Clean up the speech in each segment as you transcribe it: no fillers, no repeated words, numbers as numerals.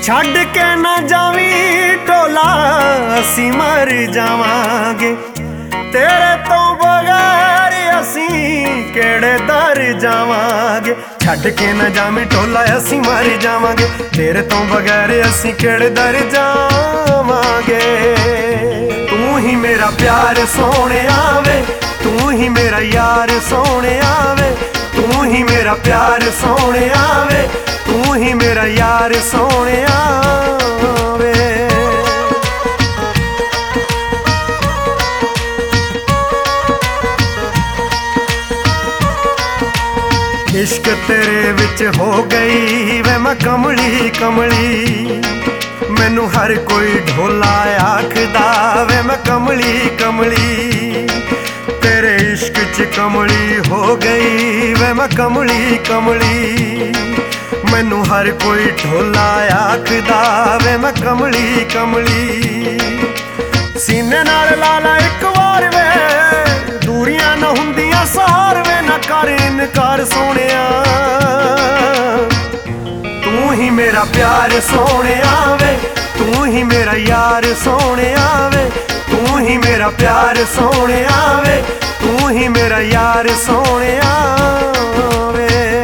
ਛੱਡ ਕੇ ਨਾ ਜਾਵੀਂ ਢੋਲਾ ਅਸੀਂ ਮਰ ਜਾਵਾਂਗੇ ਤੇਰੇ ਤੋਂ ਬਗੈਰ ਅਸੀਂ ਕਿਹੜੇ ਦਰ ਜਾਵਾਂਗੇ। ਛੱਡ ਕੇ ਨਾ ਜਾਵੀਂ ਢੋਲਾ ਅਸੀਂ ਮਰ ਜਾਵਾਂਗੇ ਤੇਰੇ ਤੋਂ ਬਗੈਰ ਅਸੀਂ ਕਿਹੜੇ ਦਰ ਜਾਵਾਂਗੇ। ਤੂੰ ਹੀ ਮੇਰਾ ਪਿਆਰ ਸੋਹਣਿਆ ਵੇ ਤੂੰ ਹੀ ਮੇਰਾ ਯਾਰ ਸੋਹਣਿਆ ਵੇ ਤੂੰ ਹੀ ਮੇਰਾ ਪਿਆਰ ਸੋਹਣਿਆ ਵੇ ਤੂੰ ਹੀ ਮੇਰਾ ਯਾਰ ਸੋਹਣਿਆ ਵੇ। इश्क तेरे विच हो गई वे मैं कमली कमली मैनू हर कोई ढोला आखदा वे मैं कमली कमली तेरे इश्क च कमली हो गई वे मैं कमली कमली मैनू हर कोई ढोला आखदा वे मैं कमली कमली। सीने नाल ला ला इक वार वे दूरियां ना हुंदियां सार वे ना कर इनकार सोहणिया तू ही मेरा प्यार सोहणिया वे तू ही मेरा यार सोहणिया वे तू ही मेरा प्यार सोहणिया वे तू ही मेरा यार सोहणिया वे।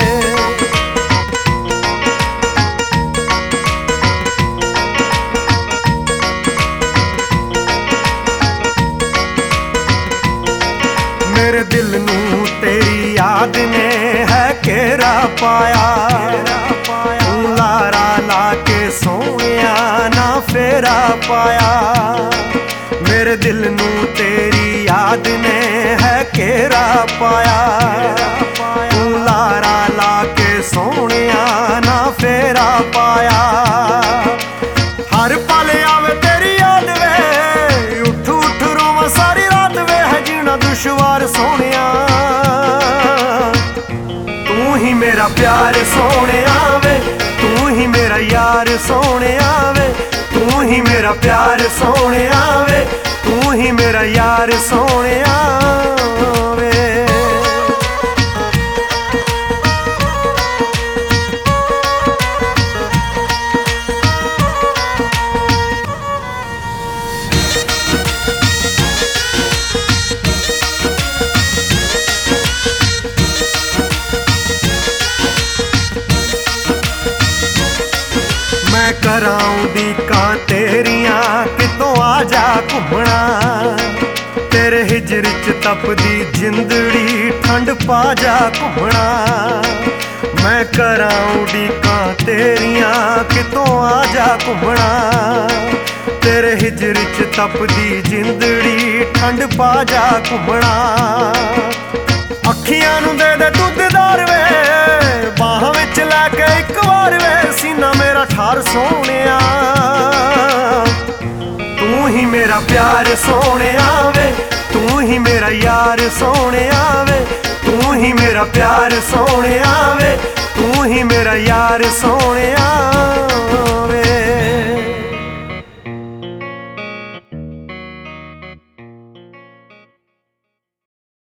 मेरे दिल नू तेरी याद ने है घेरा पाया तू लारा ला के सोहणिया ना फेरा पाया। मेरे दिल नू तेरी याद ने है घेरा पाया तू लारा ला के सोहणिया ना फेरा पाया। हर पल आवे तेरी याद वे उठ उठ रोवां सारी रात वे है जीना दुश्वार सोहणिया तू ही मेरा प्यार सोहणिया वे तू ही मेरा यार सोहणिया वे तू ही मेरा प्यार सोहणिया वे तू ही मेरा यार सोहणिया वे। मैं कराऊं उड़ीकां तेरियां कितों आ जा घूमना तेरे हिजर च तपदी जिंदड़ी ठंड पा जा घूमना। मैं कराऊं उड़ीकां तेरियां कितों आ जा घूमना तेरे हिजर च तपदी जिंदड़ी ठंड पा जा घूमना। अखियां नूं दे दे तू दीदार वे बाहां विच लैके इक वार वे सीना मेरा ठार सोहणिया तू ही मेरा प्यार सोहणिया वे तू ही मेरा यार सोहणिया वे तू ही मेरा प्यार सोहणिया वे तू ही मेरा यार सोहणिया।